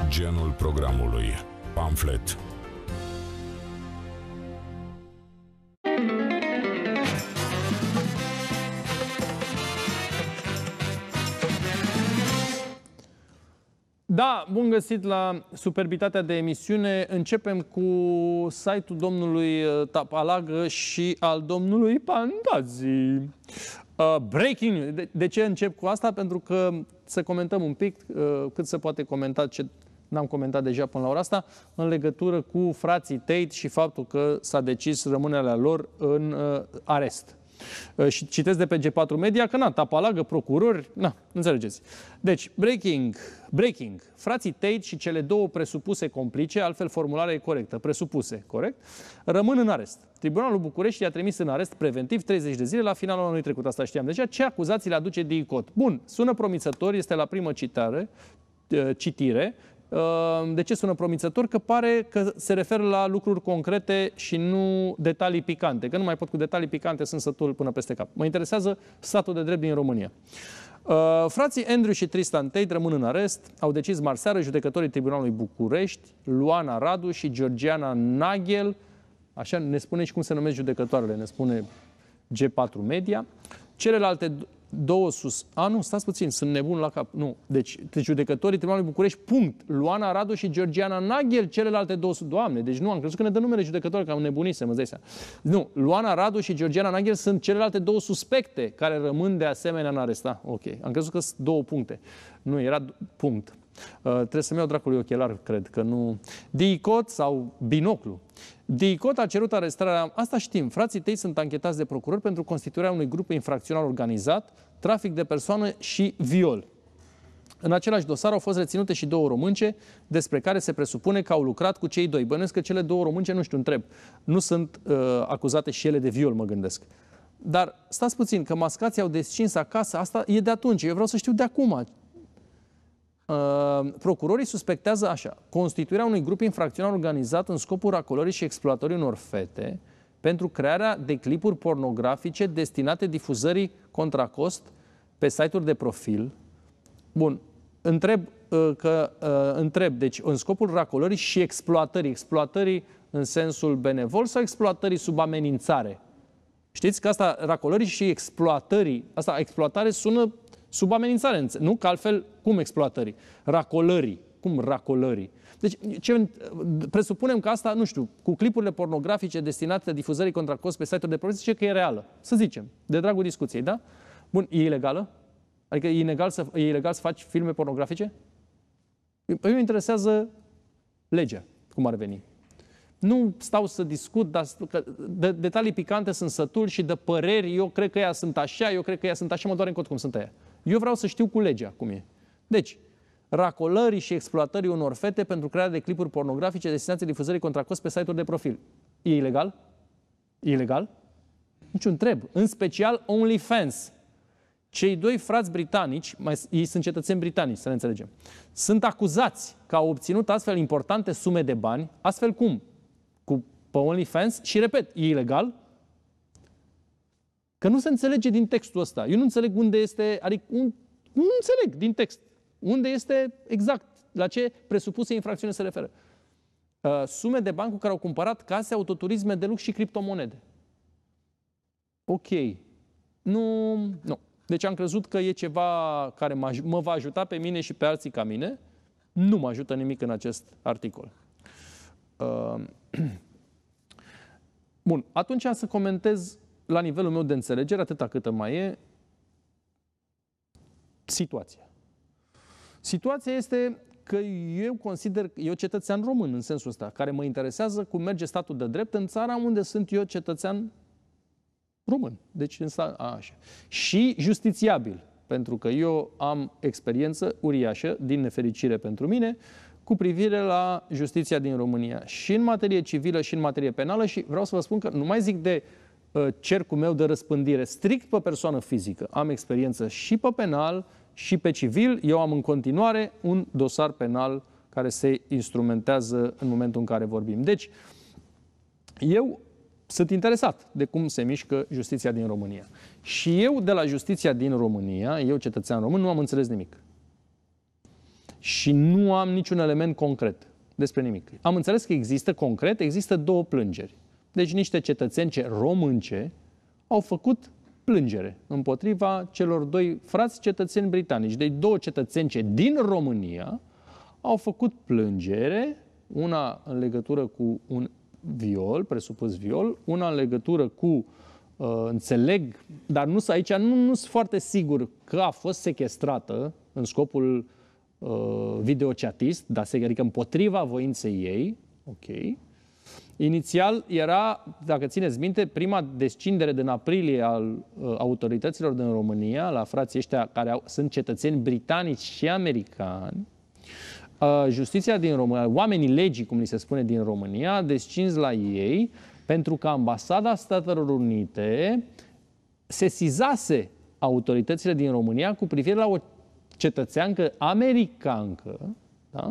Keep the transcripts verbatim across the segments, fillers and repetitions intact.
Genul programului. Pamflet. Da, bun găsit la Superbitatea de emisiune. Începem cu site-ul domnului Tapalagă și al domnului Pandazi. Uh, breaking news. De, de ce încep cu asta? Pentru că să comentăm un pic uh, cât se poate comenta, ce n-am comentat deja până la ora asta, în legătură cu frații Tate și faptul că s-a decis rămânerea lor în uh, arest. Și citesc de pe G patru Media că, na, Tapalagă, procurori, na, înțelegeți. Deci, breaking, breaking, frații Tate și cele două presupuse complice, altfel formularea e corectă, presupuse, corect, rămân în arest. Tribunalul București i-a trimis în arest preventiv treizeci de zile la finalul anului trecut, asta știam deja. Ce acuzații le aduce D I C O T? Bun, sună promițător, este la primă citare, citire. De ce sună promițător? Că pare că se referă la lucruri concrete și nu detalii picante. Că nu mai pot cu detalii picante, sunt sătul până peste cap. Mă interesează statul de drept din România. Frații Andrew și Tristan Tate rămân în arest. Au decis marseară judecătorii Tribunalului București, Luana Radu și Georgiana Nagel. Așa ne spune și cum se numesc judecătoarele, ne spune G patru Media. Celelalte două sus... A, nu, stați puțin, sunt nebun la cap. Nu. Deci, judecătorii Tribunalului București, punct. Luana Radu și Georgiana Nagel, celelalte două... Doamne, deci nu, am crezut că ne dă numele judecători, că am nebunise, mă dai seama. Nu, Luana Radu și Georgiana Nagel sunt celelalte două suspecte care rămân de asemenea în arest. Ah, ok. Am crezut că sunt două puncte. Nu, era punct. Uh, trebuie să-mi iau dracului ochelar, cred că nu... D I C O T sau binoclu. D I C O T a cerut arestarea, asta știm, frații tăi sunt anchetați de procurori pentru constituirea unui grup infracțional organizat, trafic de persoană și viol. În același dosar au fost reținute și două românce, despre care se presupune că au lucrat cu cei doi. Bănuiesc că cele două românce, nu știu, întreb, nu sunt uh, acuzate și ele de viol, mă gândesc. Dar stați puțin, că mascații au descins acasă, asta e de atunci, eu vreau să știu de acum. Uh, procurorii suspectează așa, constituirea unui grup infracțional organizat în scopul racolării și exploatării unor fete pentru crearea de clipuri pornografice destinate difuzării contra cost pe site-uri de profil. Bun, întreb, uh, că, uh, întreb, deci în scopul racolării și exploatării, exploatării în sensul benevol sau exploatării sub amenințare? Știți că asta, racolării și exploatării, asta, exploatare sună sub amenințare, nu? Că altfel, cum exploatării? Racolării. Cum racolării? Deci, ce, presupunem că asta, nu știu, cu clipurile pornografice destinate difuzării contra cost pe site-uri de profil, zice că e reală. Să zicem, de dragul discuției, da? Bun, e ilegală? Adică e ilegal să, e ilegal să faci filme pornografice? Păi mă interesează legea, cum ar veni. Nu stau să discut, dar de detalii picante sunt sătul și de păreri, eu cred că ea sunt așa, eu cred că ea sunt așa, mă doare în cot cum sunt aia. Eu vreau să știu cu legea cum e. Deci, racolării și exploatării unor fete pentru crearea de clipuri pornografice destinate difuzării contra cost pe site-uri de profil. E ilegal? E ilegal? Nici un întreb. În special OnlyFans. Cei doi frați britanici, mai, ei sunt cetățeni britanici, să ne înțelegem, sunt acuzați că au obținut astfel importante sume de bani, astfel cum? Cu pe OnlyFans și, repet, e ilegal? Că nu se înțelege din textul ăsta. Eu nu înțeleg unde este, adică un, nu înțeleg din text. Unde este exact, la ce presupuse infracțiune se referă. Uh, sume de bani cu care au cumpărat case, autoturisme de lux și criptomonede. Ok. Nu, nu. Deci am crezut că e ceva care mă va ajuta pe mine și pe alții ca mine. Nu mă ajută nimic în acest articol. Uh, Bun, atunci să comentez la nivelul meu de înțelegere, atâta câtă mai e, situația. Situația este că eu consider, eu cetățean român în sensul ăsta, care mă interesează cum merge statul de drept în țara unde sunt eu cetățean român. Deci în sta, a, așa. Și justițiabil, pentru că eu am experiență uriașă, din nefericire pentru mine, cu privire la justiția din România. Și în materie civilă și în materie penală și vreau să vă spun că nu mai zic de uh, cercul meu de răspândire strict pe persoană fizică. Am experiență și pe penal și pe civil. Eu am în continuare un dosar penal care se instrumentează în momentul în care vorbim. Deci, eu sunt interesat de cum se mișcă justiția din România. Și eu de la justiția din România, eu cetățean român, nu am înțeles nimic. și nu am niciun element concret despre nimic. Am înțeles că există concret, există două plângeri. Deci niște cetățence românce au făcut plângere împotriva celor doi frați cetățeni britanici. Deci două cetățence din România au făcut plângere, una în legătură cu un viol, presupus viol, una în legătură cu, uh, înțeleg, dar nu aici nu, nu sunt foarte sigur că a fost sechestrată în scopul uh, videochatist, dar se adică împotriva voinței ei, ok. Inițial era, dacă țineți minte, prima descindere din aprilie al uh, autorităților din România, la frații ăștia care au, sunt cetățeni britanici și americani. Uh, justiția din România, oamenii legii, cum li se spune, din România, a descins la ei pentru că Ambasada Statelor Unite sesizase autoritățile din România cu privire la o cetățeancă americancă, da?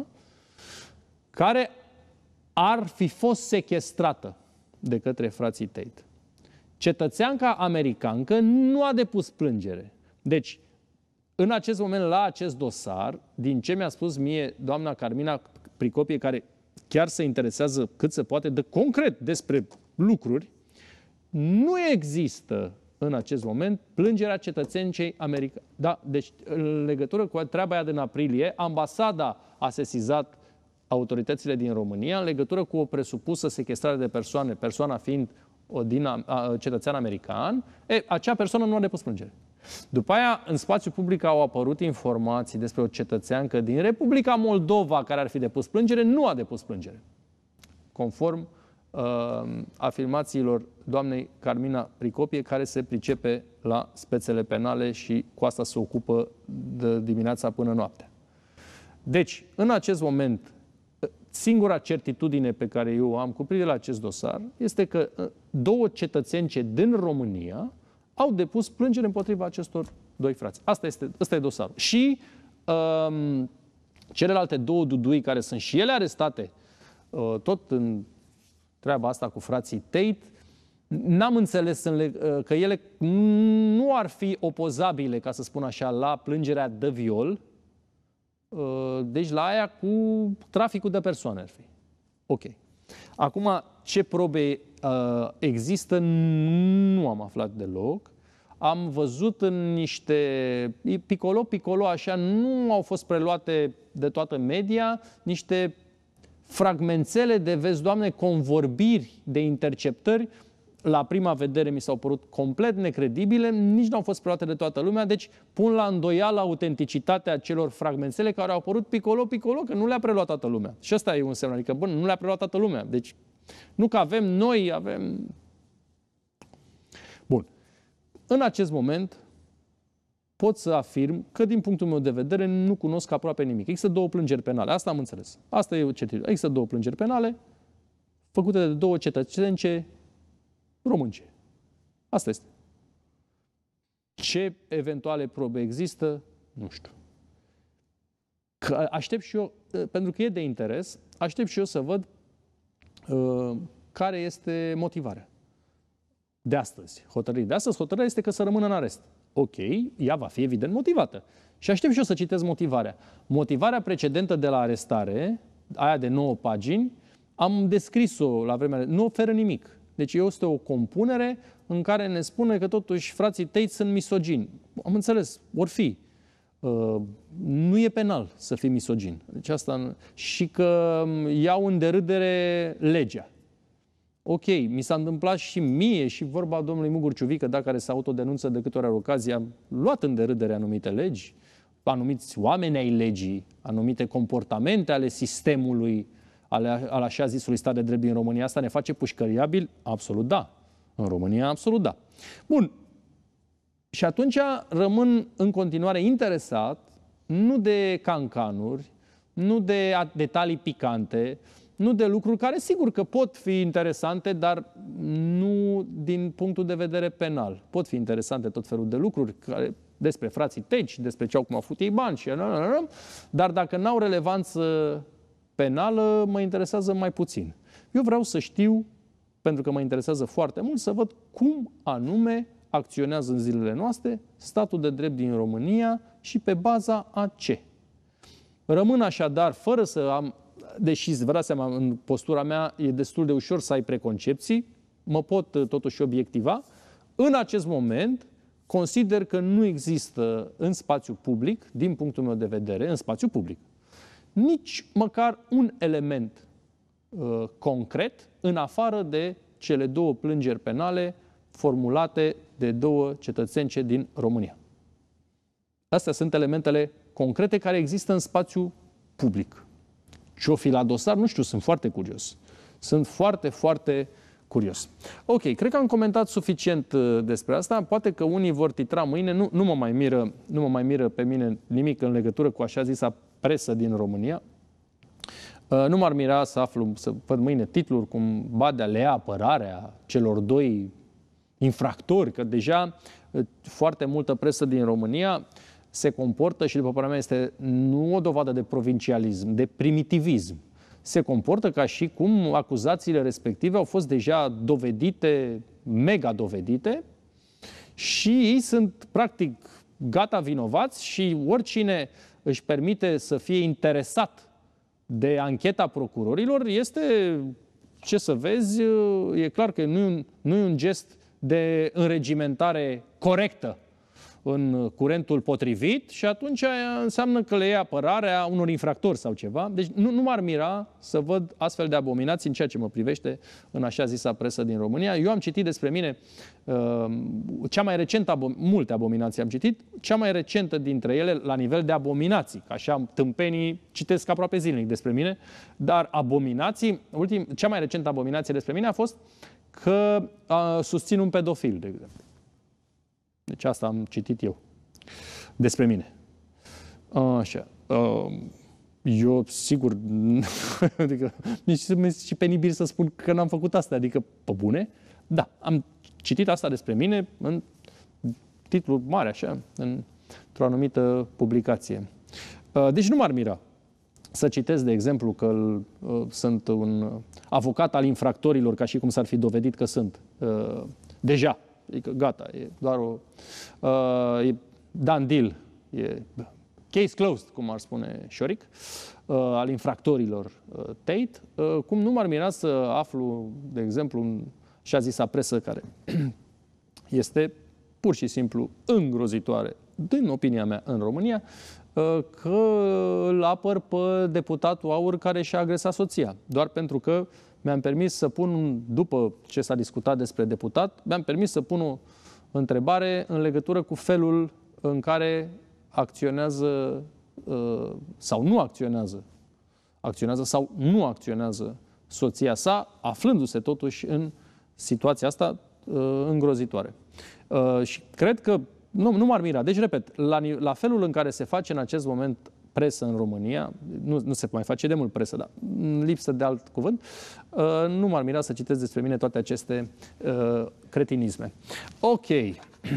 Care ar fi fost sechestrată de către frații Tate. Cetățeanca americancă nu a depus plângere. Deci, în acest moment, la acest dosar, din ce mi-a spus mie doamna Carmina Pricopie, care chiar se interesează cât se poate de concret despre lucruri, nu există în acest moment plângerea cetățencei americane. Da, deci, în legătură cu treaba aia din aprilie, ambasada a sesizat autoritățile din România în legătură cu o presupusă sechestrare de persoane, persoana fiind o din, a, a, cetățean american, e, acea persoană nu a depus plângere. După aia, în spațiu public au apărut informații despre o cetățeancă din Republica Moldova care ar fi depus plângere, nu a depus plângere. Conform uh, afirmațiilor doamnei Carmina Pricopie, care se pricepe la spețele penale și cu asta se ocupă de dimineața până noaptea. Deci, în acest moment, singura certitudine pe care eu o am cu privire la acest dosar este că două cetățence din România au depus plângere împotriva acestor doi frați. Asta este, asta e dosarul. Și um, celelalte două dudui care sunt și ele arestate uh, tot în treaba asta cu frații Tate, n-am înțeles în uh, că ele nu ar fi opozabile, ca să spun așa, la plângerea de viol. Deci la aia cu traficul de persoane ar fi. Ok. Acum, ce probe uh, există, nu am aflat deloc. Am văzut în niște picolo-picolo, așa, nu au fost preluate de toată media, niște fragmențele de, vezi, Doamne, convorbiri de interceptări. La prima vedere mi s-au părut complet necredibile, nici nu au fost preluate de toată lumea, deci pun la îndoială autenticitatea celor fragmențele care au apărut picolo-picolo, că nu le-a preluat toată lumea. Și ăsta e un semn, adică, bun, nu le-a preluat toată lumea. Deci, nu că avem noi, avem... Bun. În acest moment, pot să afirm că, din punctul meu de vedere, nu cunosc aproape nimic. Există două plângeri penale, asta am înțeles. Asta e certitudine. Există două plângeri penale făcute de două cetățence românce. Asta este. Ce eventuale probe există, nu știu. Că aștept și eu, pentru că e de interes, aștept și eu să văd uh, care este motivarea de astăzi. Hotărârea de astăzi, hotărârea este că să rămână în arest. Ok, ea va fi evident motivată. Și aștept și eu să citesc motivarea. Motivarea precedentă de la arestare, aia de nouă pagini, am descris-o la vremea, nu oferă nimic. Deci este o compunere în care ne spune că totuși frații Tate sunt misogini. Am înțeles, vor fi. Uh, nu e penal să fii misogin. Deci asta, și că iau în derâdere legea. Ok, mi s-a întâmplat și mie, și vorba domnului Mugur Ciuvică, da, care se autodenunță de câte ori are ocazie, am luat în derâdere anumite legi, anumiți oameni ai legii, anumite comportamente ale sistemului, ale, al așa zisului stat de drept din România. Asta ne face pușcăriabil? Absolut da. În România, absolut da. Bun. Și atunci rămân în continuare interesat, nu de cancanuri, nu de detalii picante, nu de lucruri care sigur că pot fi interesante, dar nu din punctul de vedere penal. Pot fi interesante tot felul de lucruri care, despre frații Tate, despre ce au cum au făcut ei bani, și, dar dacă n-au relevanță penală, mă interesează mai puțin. Eu vreau să știu, pentru că mă interesează foarte mult, să văd cum anume acționează în zilele noastre statul de drept din România și pe baza a ce. Rămân așadar, fără să am, deși vă dați seama, în postura mea e destul de ușor să ai preconcepții, mă pot totuși obiectiva, în acest moment consider că nu există în spațiu public, din punctul meu de vedere, în spațiu public, nici măcar un element uh, concret în afară de cele două plângeri penale formulate de două cetățence din România. Astea sunt elementele concrete care există în spațiu public. Ce-o fi la dosar? Nu știu, sunt foarte curios. Sunt foarte, foarte curios. Ok, cred că am comentat suficient despre asta. Poate că unii vor titra mâine. Nu, nu, mă mai miră, nu mă mai miră pe mine nimic în legătură cu așa zisa presă din România. Nu m-ar mira să aflu, să văd mâine titluri cum Badea le ia apărarea celor doi infractori, că deja foarte multă presă din România se comportă și, după părerea mea, este nu o dovadă de provincialism, de primitivism. Se comportă ca și cum acuzațiile respective au fost deja dovedite, mega dovedite, și ei sunt practic gata vinovați și oricine își permite să fie interesat de ancheta procurorilor este, ce să vezi, e clar că nu e un, nu e un gest de înregimentare corectă în curentul potrivit și atunci înseamnă că le ia apărarea unor infractori sau ceva. Deci nu, nu m-ar mira să văd astfel de abominații în ceea ce mă privește în așa zisa presă din România. Eu am citit despre mine uh, cea mai recentă, abom- multe abominații am citit, cea mai recentă dintre ele la nivel de abominații, că așa tâmpenii citesc aproape zilnic despre mine, dar abominații, ultim, cea mai recentă abominație despre mine a fost că uh, susțin un pedofil, de exemplu. Deci asta am citit eu despre mine. Așa. Eu, sigur, adică mi și penibil să spun că n-am făcut asta, adică, pe bune, da, am citit asta despre mine în titlu mare, așa, într-o anumită publicație. Deci nu m-ar mira să citesc, de exemplu, că sunt un avocat al infractorilor, ca și cum s-ar fi dovedit că sunt deja. Adică gata, e doar o... Uh, e done deal, e case closed, cum ar spune Șoric, uh, al infractorilor uh, Tate. Uh, cum nu m-ar mira să aflu, de exemplu, în așa zisa presă care este pur și simplu îngrozitoare, din opinia mea, în România, uh, că îl apăr pe deputatul Aur care și-a agresat soția, doar pentru că mi-am permis să pun, după ce s-a discutat despre deputat, mi-am permis să pun o întrebare în legătură cu felul în care acționează sau nu acționează, acționează sau nu acționează soția sa, aflându-se totuși în situația asta îngrozitoare. Și cred că, nu, nu m-ar mira, deci repet, la, la felul în care se face în acest moment presă în România, nu, nu se mai face de mult presă, dar în lipsă de alt cuvânt, uh, nu m-ar mira să citesc despre mine toate aceste uh, cretinisme. Ok. Uh,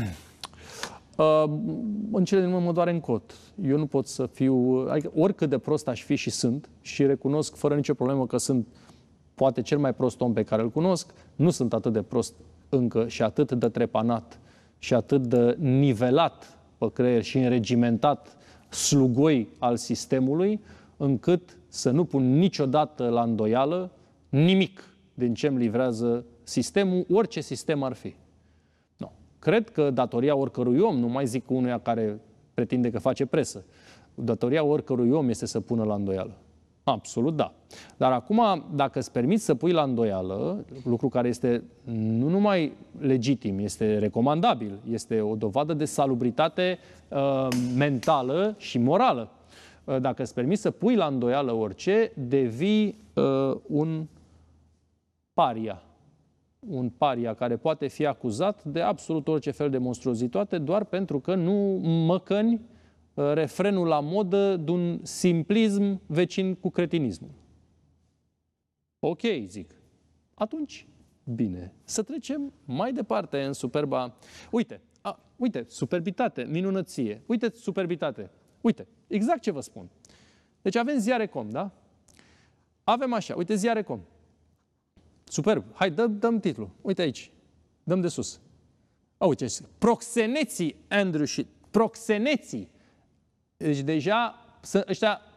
în cele din urmă mă doare în cot. Eu nu pot să fiu, adică oricât de prost aș fi și sunt, și recunosc fără nicio problemă că sunt poate cel mai prost om pe care îl cunosc, nu sunt atât de prost încă și atât de trepanat și atât de nivelat pe creier și înregimentat slugoi al sistemului, încât să nu pun niciodată la îndoială nimic din ce îmi livrează sistemul, orice sistem ar fi. No. Cred că datoria oricărui om, nu mai zic unuia care pretinde că face presă, datoria oricărui om este să pună la îndoială. Absolut da. Dar acum, dacă îți permiți să pui la îndoială, lucru care este nu numai legitim, este recomandabil, este o dovadă de salubritate uh, mentală și morală. Uh, dacă îți permiți să pui la îndoială orice, devii uh, un paria. Un paria care poate fi acuzat de absolut orice fel de monstruozitate doar pentru că nu măcăni refrenul la modă de un simplism vecin cu cretinismul. Ok, zic. Atunci, bine. Să trecem mai departe în superba... Uite, a, uite, superbitate, minunăție. Uite, superbitate. Uite, exact ce vă spun. Deci avem Ziare.com, da? Avem așa, uite, Ziare.com. Superb. Hai, dăm, dăm titlul. Uite aici. Dăm de sus. A, uite, proxeneții, Andrew și proxeneții. Deci deja ăștia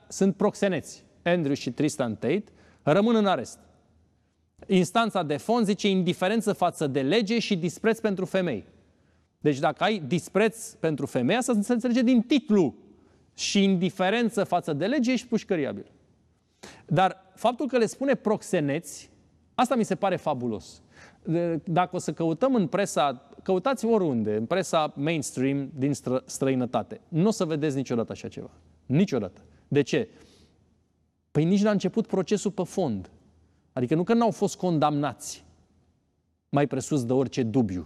sunt proxeneți. Andrew și Tristan Tate rămân în arest. Instanța de fond zice indiferență față de lege și dispreț pentru femei. Deci dacă ai dispreț pentru femei, asta se înțelege din titlu. Și indiferență față de lege, ești pușcăriabil. Dar faptul că le spune proxeneți, asta mi se pare fabulos. Dacă o să căutăm în presa, căutați oriunde, în presa mainstream din stră, străinătate, nu o să vedeți niciodată așa ceva. Niciodată. De ce? Păi nici n-a început procesul pe fond. Adică nu că n-au fost condamnați mai presus de orice dubiu.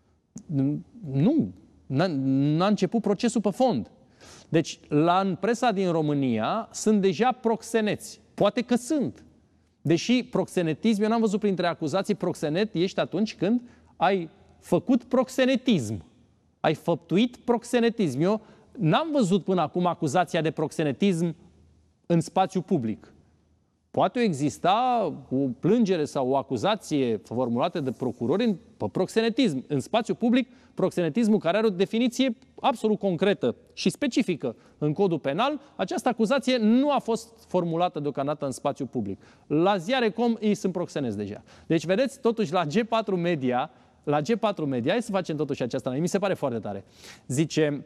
Nu. N-a început procesul pe fond. Deci, la în presa din România sunt deja proxeneți. Poate că sunt. Deși proxenetism, eu n-am văzut printre acuzații proxenet, ești atunci când ai făcut proxenetism. Ai făptuit proxenetism. Eu n-am văzut până acum acuzația de proxenetism în spațiu public. Poate exista o plângere sau o acuzație formulată de procurori pe proxenetism. În spațiu public, proxenetismul care are o definiție absolut concretă și specifică în codul penal, această acuzație nu a fost formulată deocamdată în spațiu public. La ziare punct com ei sunt proxeneți deja. Deci, vedeți, totuși, la G patru Media, la G patru Media, hai să facem totuși aceasta, mi se pare foarte tare. Zice,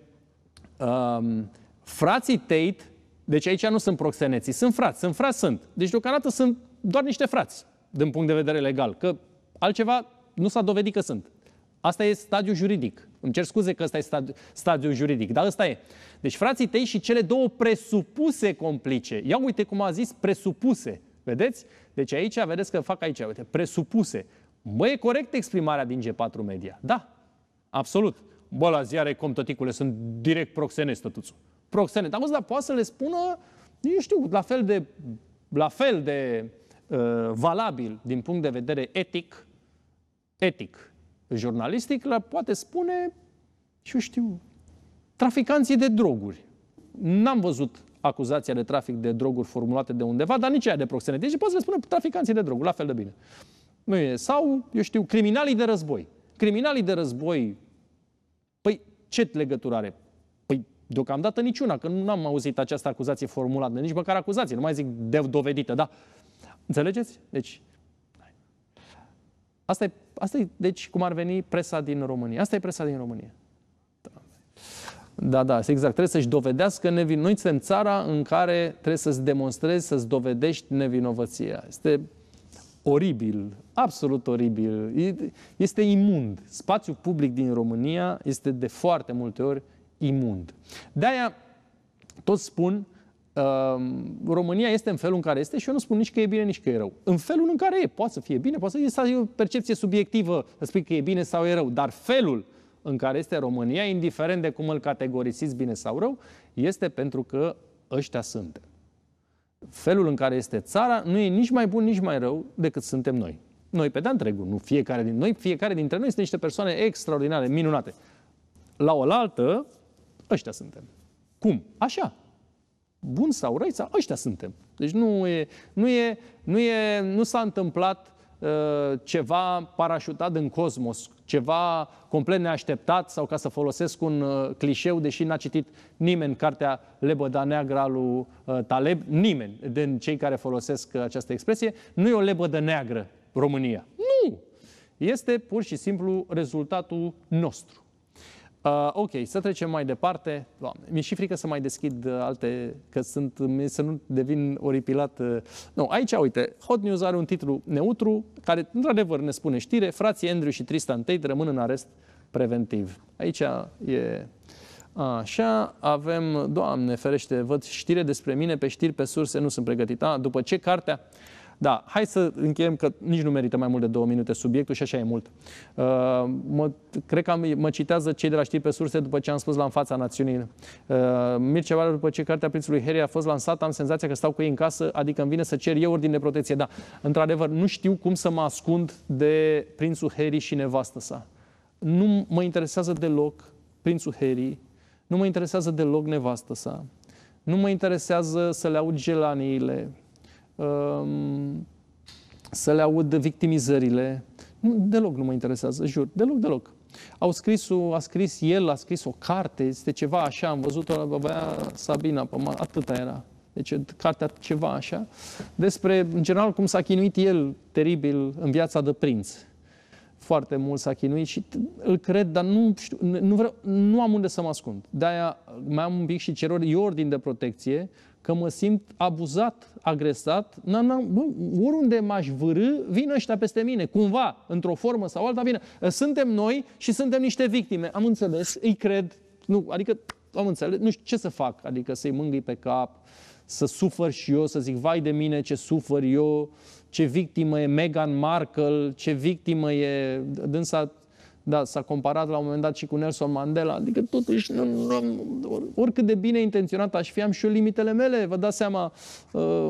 um, frații Tate, deci aici nu sunt proxeneții, sunt frați, sunt frați sunt. Deci deocamdată sunt doar niște frați, din punct de vedere legal, că altceva nu s-a dovedit că sunt. Asta e stadiul juridic. Îmi cer scuze că ăsta e stadiul, stadiul juridic, dar ăsta e. Deci frații tăi și cele două presupuse complice. Ia uite cum a zis presupuse. Vedeți? Deci aici, vedeți că fac aici, uite, presupuse. Bă, e corect exprimarea din G patru Media. Da, absolut. Bă, la ziare cum tăticule sunt direct proxeneți, tătuțul. Proxenet. Auzi, dar poate să le spună, eu știu, la fel de, la fel de uh, valabil din punct de vedere etic, etic, jurnalistic, la poate spune, și eu știu, traficanții de droguri. N-am văzut acuzația de trafic de droguri formulate de undeva, dar nici aia de proxenet. Deci poate să le spună traficanții de droguri, la fel de bine. Nu e. Sau, eu știu, criminalii de război. Criminalii de război, păi ce legătură are? Păi deocamdată niciuna, că nu am auzit această acuzație formulată, nici măcar acuzație, nu mai zic de dovedită, da? Înțelegeți? Deci, asta e, asta e, deci, cum ar veni presa din România. Asta e presa din România. Da, da, exact. Trebuie să-și dovedească nevin. Noi suntem țara în care trebuie să-ți demonstrezi, să-ți dovedești nevinovăția. Este oribil, absolut oribil. Este imund. Spațiul public din România este de foarte multe ori imund. De-aia toți spun uh, România este în felul în care este și eu nu spun nici că e bine, nici că e rău. În felul în care e. Poate să fie bine, poate să fie o percepție subiectivă să spui că e bine sau e rău, dar felul în care este România, indiferent de cum îl categorisiți bine sau rău, este pentru că ăștia suntem. Felul în care este țara nu e nici mai bun, nici mai rău decât suntem noi. Noi pe de-a întregul, nu fiecare din noi, fiecare dintre noi sunt niște persoane extraordinare, minunate. La oaltă, ăștia suntem. Cum? Așa. Bun sau răi, sau ăștia suntem. Deci nu e, nu e, nu e, nu s-a întâmplat uh, ceva parașutat în cosmos, ceva complet neașteptat sau ca să folosesc un uh, clișeu, deși n-a citit nimeni cartea Lebăda Neagră a lui uh, Taleb, nimeni din cei care folosesc uh, această expresie, nu e o lebădă neagră România. Nu! Este pur și simplu rezultatul nostru. Uh, ok, să trecem mai departe. Doamne, mi-e și frică să mai deschid uh, alte, că sunt, să nu devin oripilat. Uh. Nu, aici, uite, Hot News are un titlu neutru, care, într-adevăr, ne spune știre, frații Andrew și Tristan Tate rămân în arest preventiv. Aici e... Așa, avem, Doamne ferește, văd știre despre mine, pe știri, pe surse, nu sunt pregătit. A, după ce cartea... Da, hai să încheiem că nici nu merită mai mult de două minute subiectul și așa e mult. Uh, mă, cred că am, mă citează cei de la știri pe surse după ce am spus la în fața națiunii. Uh, Mircea Valeriu, după ce cartea prințului Harry a fost lansată, am senzația că stau cu ei în casă, adică îmi vine să cer eu ordine de protecție. Da, într-adevăr, nu știu cum să mă ascund de prințul Harry și nevastă sa. Nu mă interesează deloc prințul Harry, nu mă interesează deloc nevastă sa, nu mă interesează să le aud gelaniile, să le aud victimizările. Nu, deloc nu mă interesează, jur, deloc, deloc. Au scris, a scris el, a scris o carte, este ceva așa, am văzut-o, avea Sabina, pe atâta era. deci cartea ceva așa, despre, în general, cum s-a chinuit el teribil în viața de prinț. Foarte mult s-a chinuit și îl cred, dar nu, știu, nu, vreau, nu am unde să mă ascund. De-aia mai am un pic și cer eu ordin de protecție, că mă simt abuzat, agresat. N-am, n-am, bă, oriunde m-aș vârâ, vin ăștia peste mine, cumva, într-o formă sau alta, vine. Suntem noi și suntem niște victime. Am înțeles, îi cred, nu, adică am înțeles, nu știu ce să fac, adică să-i mângâi pe cap, să sufăr și eu, să zic, vai de mine ce sufăr eu, ce victimă e Meghan Markle, ce victimă e dânsa, da, s-a comparat la un moment dat și cu Nelson Mandela, adică totuși, nu, nu, oricât de bine intenționat aș fi, am și eu limitele mele, vă dați seama. Uh,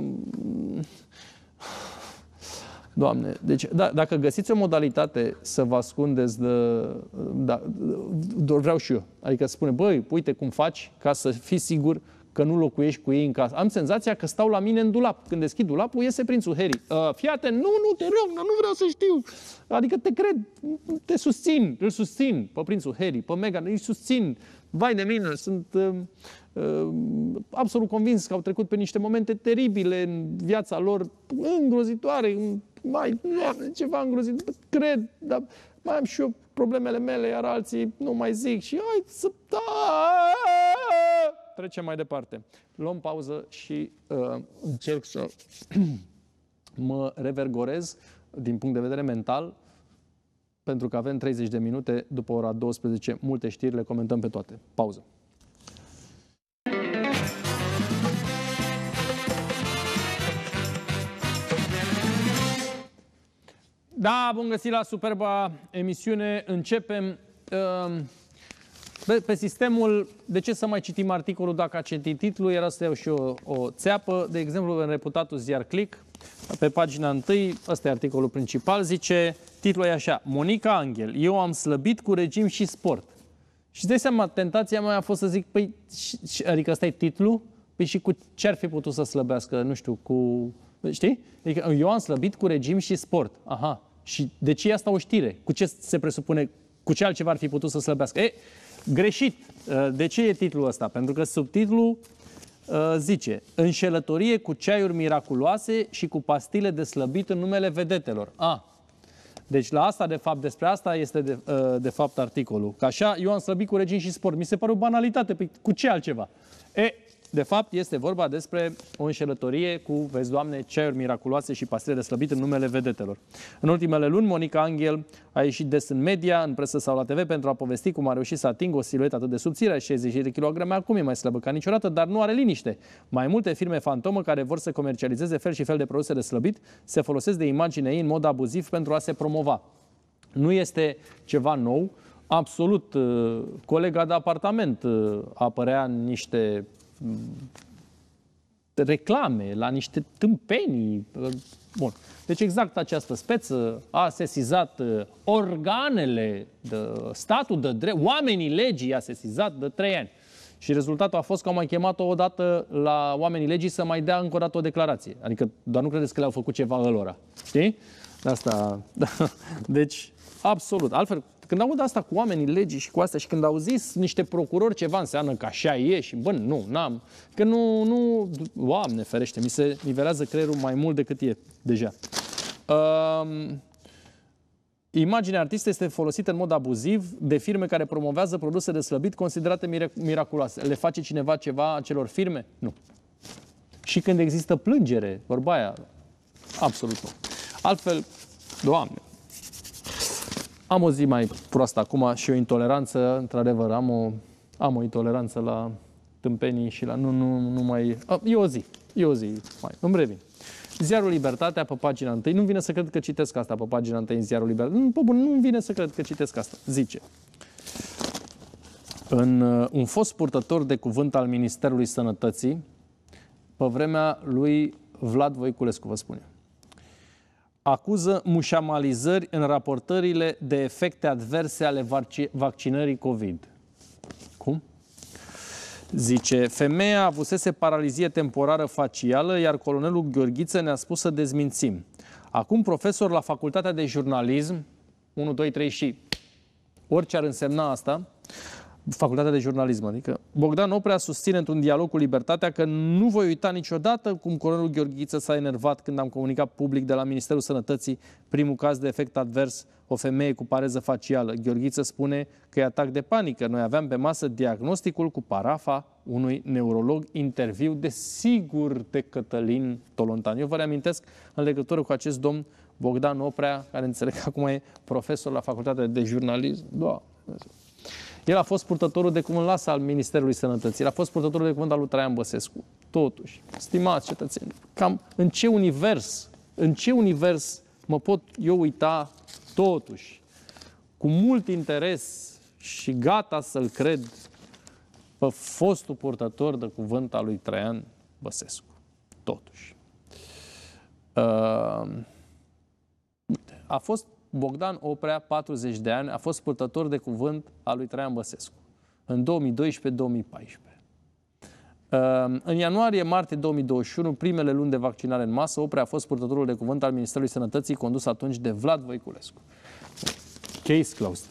Doamne, deci da, dacă găsiți o modalitate să vă ascundeți de, da, doar vreau și eu, adică spune, băi, uite cum faci ca să fii sigur că nu locuiești cu ei în casă. Am senzația că stau la mine în dulap. Când deschid dulapul, iese prințul Harry. Uh, fii atent, nu, nu, te rog, nu vreau să știu. Adică te cred, te susțin, îl susțin pe prințul Harry, pe Meghan, îi susțin. Vai de mine, sunt uh, uh, absolut convins că au trecut pe niște momente teribile în viața lor, îngrozitoare, mai, ceva îngrozitor, cred, dar mai am și eu problemele mele, iar alții nu mai zic și hai să... Trecem mai departe. Luăm pauză și uh, încerc să mă revergorez din punct de vedere mental, pentru că avem treizeci de minute, după ora douăsprezece, multe știri, le comentăm pe toate. Pauză. Da, bun găsit la superba emisiune. Începem... Uh, Pe, pe sistemul, de ce să mai citim articolul dacă a citit titlul, era să iau și o, o țeapă. De exemplu, în reputatul ziar Click, pe pagina întâi, ăsta e articolul principal, zice, titlul e așa, Monica Angel, eu am slăbit cu regim și sport. Și de seama, tentația mea a fost să zic, păi, adică ăsta e titlul? Păi și cu ce ar fi putut să slăbească, nu știu, cu... Știi? Adică eu am slăbit cu regim și sport. Aha. Și de ce e asta o știre? Cu ce se presupune, cu ce altceva ar fi putut să slăbească? E, greșit. De ce e titlul ăsta? Pentru că subtitlul uh, zice înșelătorie cu ceaiuri miraculoase și cu pastile de slăbit în numele vedetelor. A. Deci la asta, de fapt, despre asta este de, uh, de fapt articolul. Că așa, eu am slăbit cu regim și sport. Mi se pare o banalitate. Păi, cu ce altceva? E, de fapt, este vorba despre o înșelătorie cu, vezi, Doamne, ceaiuri miraculoase și pastile de slăbit în numele vedetelor. În ultimele luni, Monica Angel a ieșit des în media, în presă sau la T V pentru a povesti cum a reușit să atingă o siluetă atât de subțire, șaizeci de kilograme, acum e mai slabă ca niciodată, dar nu are liniște. Mai multe firme fantomă care vor să comercializeze fel și fel de produse de slăbit se folosesc de imaginea ei în mod abuziv pentru a se promova. Nu este ceva nou. Absolut, colega de apartament apărea în niște reclame, la niște tâmpenii. Bun. Deci exact această speță a sesizat organele, de statul de drept, oamenii legii a sesizat de trei ani. Și rezultatul a fost că au mai chemat-o odată la oamenii legii să mai dea încă o dată o declarație. Adică doar nu credeți că le-au făcut ceva ălora. Știi? Asta, deci, absolut. Altfel, când aud asta cu oamenii legii și cu astea și când au zis niște procurori ceva, înseamnă că așa e și, bă, nu, n-am. Că nu, nu, Doamne ferește, mi se nivelează creierul mai mult decât e deja. Uh, imaginea artistei este folosită în mod abuziv de firme care promovează produse de slăbit considerate mirac miraculoase. Le face cineva ceva acelor firme? Nu. Și când există plângere, vorba aia, absolut nu. Altfel, Doamne, am o zi mai proastă acum și o intoleranță, într-adevăr, am o, am o intoleranță la tâmpenii și la... Nu, nu, nu mai... E o zi, e o zi mai... Îmi revin. Ziarul Libertatea, pe pagina întâi, nu vine să cred că citesc asta pe pagina întâi în Ziarul Libertatea. Nu, bun, nu vine să cred că citesc asta. Zice, în uh, un fost purtător de cuvânt al Ministerului Sănătății, pe vremea lui Vlad Voiculescu, vă spune, acuză mușamalizări în raportările de efecte adverse ale vaccinării COVID. Cum? Zice, femeia avusese paralizie temporară facială, iar colonelul Gheorghiță ne-a spus să dezmințim. Acum profesor la Facultatea de Jurnalism, unu, doi, trei și orice ar însemna asta, Facultatea de Jurnalism, adică Bogdan Oprea susține într-un dialog cu Libertatea că nu voi uita niciodată cum colonelul Gheorghiță s-a enervat când am comunicat public de la Ministerul Sănătății primul caz de efect advers, o femeie cu pareză facială. Gheorghiță spune că e atac de panică. Noi aveam pe masă diagnosticul cu parafa unui neurolog, interviu de sigur de Cătălin Tolontan. Eu vă reamintesc în legătură cu acest domn Bogdan Oprea, care înțeleg că acum e profesor la Facultatea de Jurnalism. Doamne. El a fost purtătorul de cuvânt, lasă, al Ministerului Sănătății. El a fost purtătorul de cuvânt al lui Traian Băsescu. Totuși, stimați cetățeni, cam în ce univers, în ce univers mă pot eu uita totuși, cu mult interes și gata să-l cred pe fostul purtător de cuvânt al lui Traian Băsescu. Totuși. Uh, uite, a fost Bogdan Oprea, patruzeci de ani, a fost purtător de cuvânt al lui Traian Băsescu în două mii doisprezece două mii paisprezece. În ianuarie-martie două mii douăzeci și unu, primele luni de vaccinare în masă, Oprea a fost purtătorul de cuvânt al Ministerului Sănătății, condus atunci de Vlad Voiculescu. Case closed.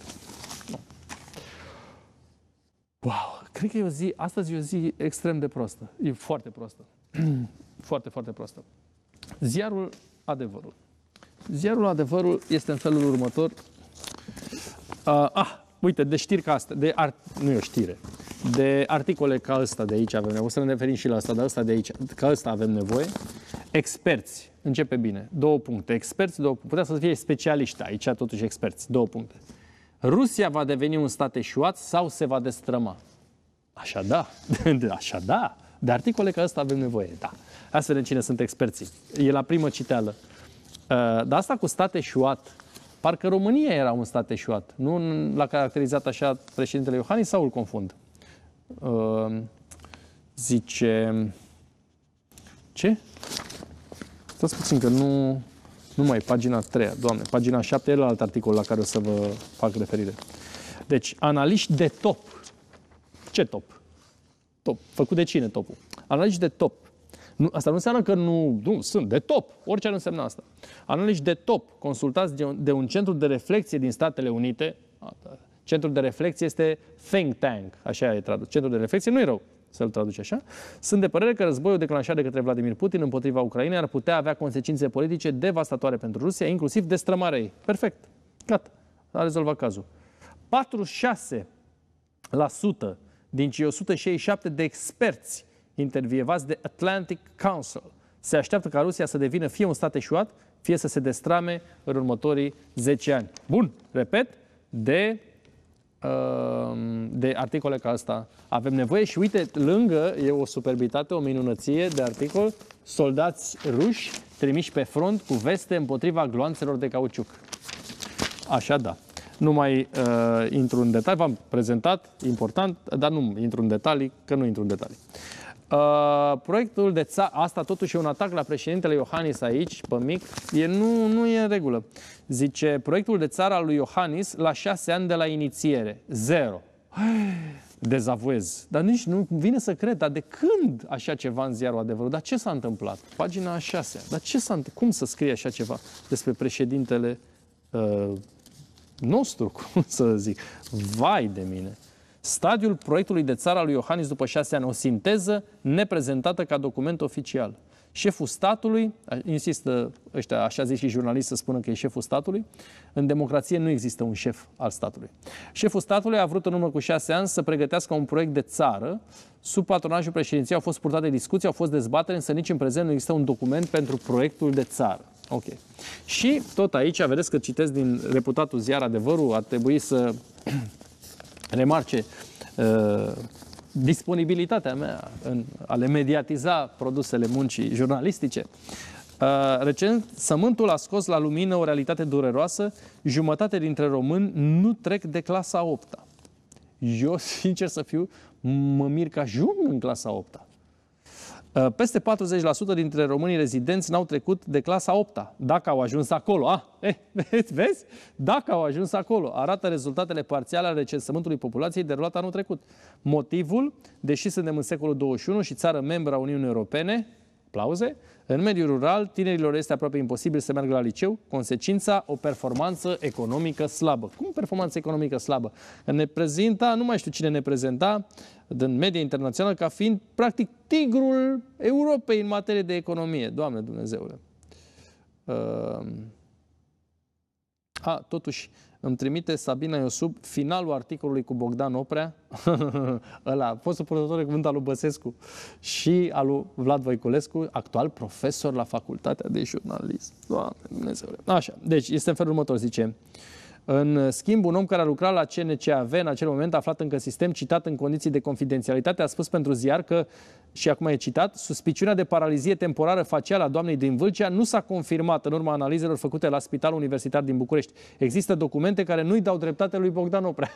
Wow! Cred că e o zi, astăzi e o zi extrem de prostă. E foarte prostă. Foarte, foarte prostă. Ziarul Adevărul. Ziarul Adevărul este în felul următor. Uh, ah, uite, de știri ca astea, de art, nu e o știre, de articole ca ăsta de aici avem nevoie. O să ne referim și la asta, dar ăsta de aici, ca ăsta avem nevoie. Experți, începe bine, două puncte. Experți, două puncte. Putea să fie specialiști, aici totuși experți, două puncte. Rusia va deveni un stat eșuat sau se va destrăma? Așa da, așa da. De articole ca ăsta avem nevoie, da. Hai să vedem cine sunt experții. E la primă citeală. Dar asta cu stat eșuat, parcă România era un stat eșuat. Nu l-a caracterizat așa președintele Iohannis sau îl confund? Zice... Ce? Stați puțin că nu, nu mai e pagina trei, Doamne, pagina șapte e la alt articol la care o să vă fac referire. Deci, analiști de top. Ce top? Top. Făcut de cine topul? Analiști de top. Nu, asta nu înseamnă că nu, nu sunt de top. Orice ar însemna asta. Analiști de top, consultați de un, de un centru de reflexie din Statele Unite. Centrul de reflexie este think tank, așa e tradus. Centrul de reflexie nu e rău să-l traduci așa. Sunt de părere că războiul declanșat de către Vladimir Putin împotriva Ucrainei ar putea avea consecințe politice devastatoare pentru Rusia, inclusiv destrămarea ei. Perfect. Gata. A rezolvat cazul. patruzeci și șase la sută din cei o sută șaizeci și șapte de experți intervievați de Atlantic Council se așteaptă ca Rusia să devină fie un stat eșuat, fie să se destrame în următorii zece ani. Bun, repet, de, de articole ca asta avem nevoie și uite, lângă e o superbitate, o minunăție de articol, soldați ruși trimiși pe front cu veste împotriva gloanțelor de cauciuc. Așa da. Nu mai uh, intru în detalii, v-am prezentat, important, dar nu intru în detalii, că nu intru în detalii. Uh, proiectul de țară, asta totuși e un atac la președintele Iohannis aici, pe mic, e, nu, nu e în regulă. Zice, proiectul de țară al lui Iohannis la șase ani de la inițiere, zero. Dezavuez. Dar nici nu vine să cred, dar de când așa ceva în Ziarul Adevărul? Dar ce s-a întâmplat? Pagina a șasea. Dar ce s-a întâmplat? Cum să scrie așa ceva despre președintele uh, nostru, cum să zic? Vai de mine! Stadiul proiectului de țară al lui Iohannis după șase ani, o sinteză neprezentată ca document oficial. Șeful statului, insistă ăștia, așa zic și jurnaliști să spună că e șeful statului, în democrație nu există un șef al statului. Șeful statului a vrut în urmă cu șase ani să pregătească un proiect de țară. Sub patronajul președinției au fost purtate discuții, au fost dezbateri, însă nici în prezent nu există un document pentru proiectul de țară. Ok. Și tot aici, vedeți că citesc din reputatul ziar Adevărul, ar trebui să remarce uh, disponibilitatea mea în a le mediatiza produsele muncii jurnalistice. Uh, recent, Sământul a scos la lumină o realitate dureroasă. Jumătate dintre români nu trec de clasa a opta. Eu, sincer să fiu, mă mir că ajung în clasa a opta. Uh, peste patruzeci la sută dintre românii rezidenți n-au trecut de clasa a opta. Dacă au ajuns acolo. Ah, eh, vezi? Dacă au ajuns acolo. Arată rezultatele parțiale ale recensământului populației derulat anul trecut. Motivul, deși suntem în secolul douăzeci și unu și țară membră a Uniunii Europene, Aplauze. În mediul rural, tinerilor este aproape imposibil să meargă la liceu. Consecința, o performanță economică slabă. Cum performanță economică slabă? Că ne prezenta, nu mai știu cine ne prezenta, din media internațională, ca fiind, practic, tigrul Europei în materie de economie. Doamne Dumnezeule! Uh... A, totuși, îmi trimite Sabina Iosub finalul articolului cu Bogdan Oprea, ăla, fostul purtător de cuvânt al lui Băsescu și al lui Vlad Voiculescu, actual profesor la Facultatea de Jurnalism. Doamne Dumnezeule! Așa, deci este în felul următor, zice. În schimb, un om care a lucrat la C N C A V în acel moment, aflat încă în sistem, citat în condiții de confidențialitate, a spus pentru ziar că, și acum e citat, suspiciunea de paralizie temporară facială a doamnei din Vâlcea nu s-a confirmat în urma analizelor făcute la Spitalul Universitar din București. Există documente care nu-i dau dreptate lui Bogdan Oprea.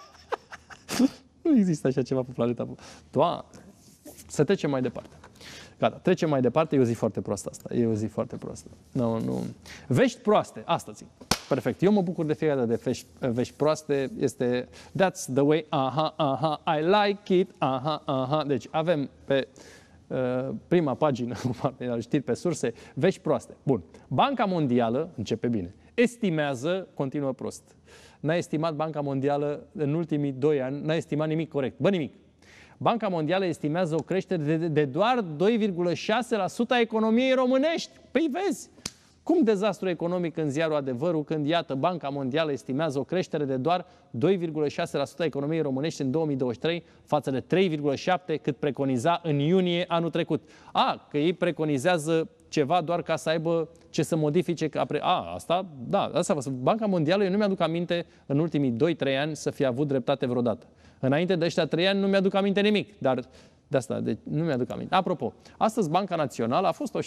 Nu există așa ceva pe planeta. Doamne, să trecem mai departe. Gata, trecem mai departe. E o zi foarte proastă asta. E o zi foarte proastă. Nu, nu. Vești proaste. Asta țin. Perfect. Eu mă bucur de fiecare dată de vești, vești proaste. Este that's the way, aha, aha, I like it, aha, aha. Deci avem pe uh, prima pagină, știri pe surse, vești proaste. Bun. Banca Mondială, începe bine, estimează, continuă prost. N-a estimat Banca Mondială în ultimii doi ani, n-a estimat nimic corect. Bă, nimic. Banca Mondială estimează o creștere de, de doar doi virgulă șase la sută a economiei românești. Păi vezi, cum dezastru economic în ziarul Adevărul, când, iată, Banca Mondială estimează o creștere de doar doi virgulă șase la sută a economiei românești în două mii douăzeci și trei, față de trei virgulă șapte la sută cât preconiza în iunie anul trecut. A, că ei preconizează ceva doar ca să aibă ce să modifice. A, asta, da, asta Banca Mondială, eu nu mi-aduc aminte în ultimii doi trei ani să fie avut dreptate vreodată. Înainte de ăștia trei ani nu mi-aduc aminte nimic, dar de asta, deci nu mi-aduc aminte. Apropo, astăzi Banca Națională a fost o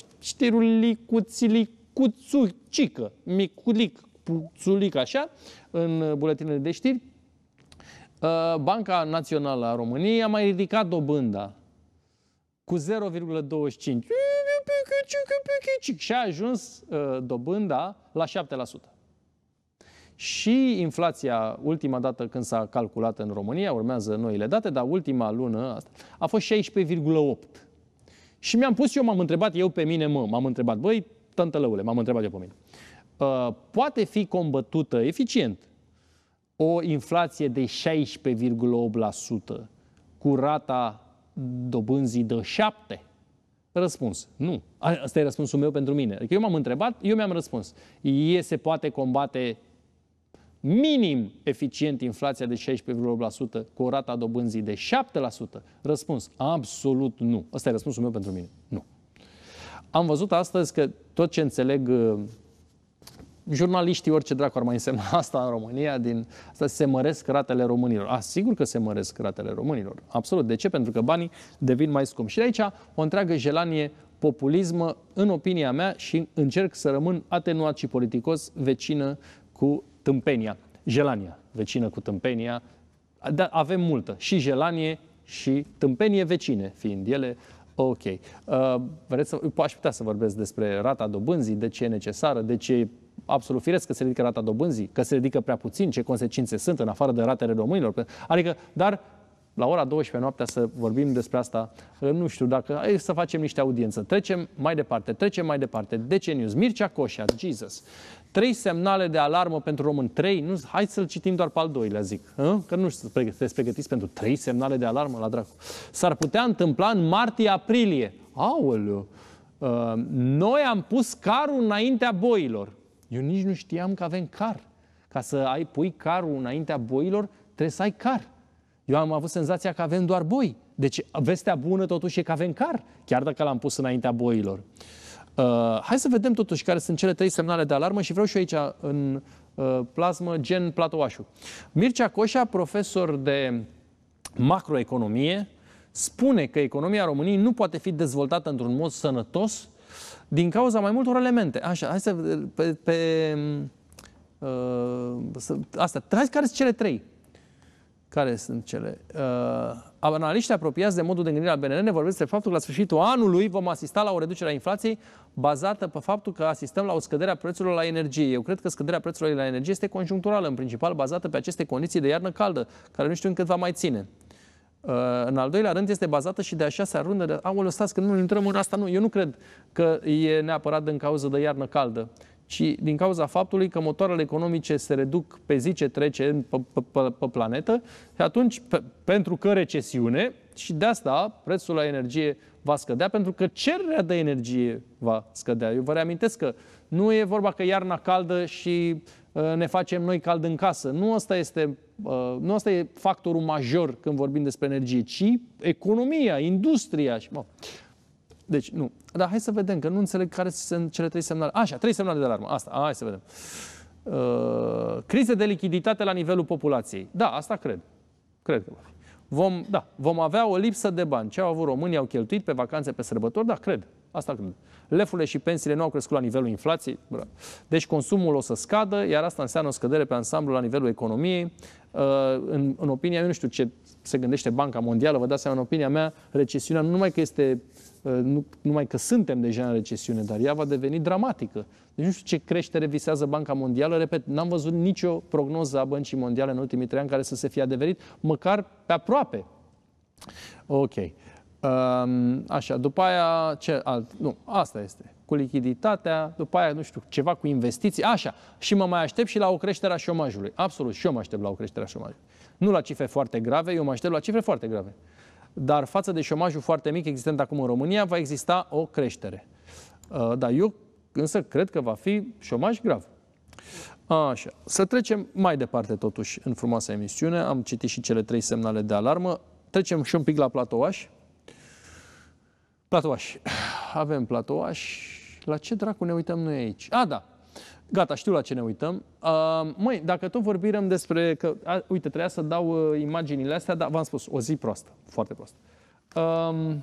știrulicuțilicuțucică, miculic, puțulic așa, în buletinele de știri. Banca Națională a României a mai ridicat dobânda cu zero virgulă douăzeci și cinci și a ajuns dobânda la șapte la sută. Și inflația, ultima dată când s-a calculat în România, urmează noile date, dar ultima lună asta, a fost șaisprezece virgulă opt. Și mi-am pus eu, m-am întrebat eu pe mine, mă, m-am întrebat, băi, tântălăule, m-am întrebat eu pe mine. Uh, poate fi combătută eficient o inflație de șaisprezece virgulă opt la sută cu rata dobânzii de șapte? Răspuns, nu. Asta e răspunsul meu pentru mine. Adică eu m-am întrebat, eu mi-am răspuns. E, se poate combate minim eficient inflația de șaisprezece virgulă opt la sută cu o rata dobânzii de șapte la sută? Răspuns, absolut nu. Ăsta e răspunsul meu pentru mine. Nu. Am văzut astăzi că tot ce înțeleg uh, jurnaliștii, orice dracu ar mai însemna asta în România, din asta se măresc ratele românilor. A, sigur că se măresc ratele românilor. Absolut. De ce? Pentru că banii devin mai scumpi. Și de aici o întreagă jelanie populismă, în opinia mea, și încerc să rămân atenuat și politicos, vecină cu tâmpenia. Jelania, vecină cu tâmpenia. Da, avem multă. Și jelanie și tâmpenie vecine, fiind ele. Ok. Uh, vreți să, aș putea să vorbesc despre rata dobânzii, de ce e necesară, de ce e absolut firesc că se ridică rata dobânzii, că se ridică prea puțin, ce consecințe sunt în afară de ratele românilor. Adică, dar la ora douăsprezece noaptea să vorbim despre asta, nu știu dacă, să facem niște audiență. Trecem mai departe, trecem mai departe. D C News, Mircea Coșa, Jesus. Trei semnale de alarmă pentru români. Trei? Nu, hai să-l citim doar pe al doilea, zic. Hă? Că nu știu, sunteți pregătiți pentru trei semnale de alarmă la dracu. S-ar putea întâmpla în martie-aprilie. Aoleu! Uh, noi am pus carul înaintea boilor. Eu nici nu știam că avem car. Ca să ai pui carul înaintea boilor, trebuie să ai car. Eu am avut senzația că avem doar boi. Deci vestea bună totuși e că avem car, chiar dacă l-am pus înaintea boilor. Uh, hai să vedem totuși care sunt cele trei semnale de alarmă și vreau și eu aici în uh, plasmă gen Platoașu. Mircea Coșa, profesor de macroeconomie, spune că economia României nu poate fi dezvoltată într-un mod sănătos din cauza mai multor elemente. Așa, hai să pe, pe uh, asta, hai, care sunt cele trei? Care sunt cele? Uh, analiștii apropiați de modul de gândire al B N R ne vorbesc despre faptul că la sfârșitul anului vom asista la o reducere a inflației bazată pe faptul că asistăm la o scădere a prețurilor la energie. Eu cred că scăderea prețurilor la energie este conjuncturală, în principal bazată pe aceste condiții de iarnă caldă, care nu știu încât va mai ține. În al doilea rând, este bazată și de a șasea rundă de... Aoleu, stați că nu intrăm în asta, nu. Eu nu cred că e neapărat din cauza de iarnă caldă, ci din cauza faptului că motoarele economice se reduc pe zi ce trece pe, pe, pe, pe planetă și atunci, pe, pentru că recesiune, și de asta prețul la energie va scădea, pentru că cererea de energie va scădea. Eu vă reamintesc că nu e vorba că iarna caldă și uh, ne facem noi cald în casă. Nu asta este, uh, nu asta e factorul major când vorbim despre energie, ci economia, industria. Și, mă. Deci, nu. Dar hai să vedem, că nu înțeleg care sunt cele trei semnale. Așa, trei semnale de alarmă. Asta, hai să vedem. Uh, crize de lichiditate la nivelul populației. Da, asta cred. Cred că va fi. Vom, da, vom avea o lipsă de bani. Ce au avut românii, au cheltuit pe vacanțe, pe sărbători? Da, cred. Asta cred. Lefurile și pensiile nu au crescut la nivelul inflației. Deci consumul o să scadă, iar asta înseamnă o scădere pe ansamblu la nivelul economiei. În, în opinia mea, nu știu ce se gândește Banca Mondială, vă dați seama, în opinia mea, recesiunea nu numai că este, nu numai că suntem deja în recesiune, dar ea va deveni dramatică. Deci nu știu ce creștere visează Banca Mondială. Repet, n-am văzut nicio prognoză a Băncii Mondiale în ultimii trei ani care să se fie adeverit, măcar pe aproape. Ok. Așa, după aia, ce alt? Nu, asta este. Cu lichiditatea, după aia, nu știu, ceva cu investiții. Așa, și mă mai aștept și la o creștere a șomajului. Absolut, și eu mă aștept la o creștere a șomajului. Nu la cifre foarte grave, eu mă aștept la cifre foarte grave. Dar față de șomajul foarte mic existent acum în România, va exista o creștere. Dar eu însă cred că va fi șomaj grav. Așa, să trecem mai departe totuși în frumoasa emisiune. Am citit și cele trei semnale de alarmă. Trecem și un pic la Platouaș. Platouaș. Avem Platouaș. La ce dracu ne uităm noi aici? A, da. Gata, știu la ce ne uităm. Uh, măi, dacă tot vorbim despre... Că, a, uite, trebuia să dau uh, imaginile astea, dar v-am spus, o zi proastă. Foarte proastă. Uh,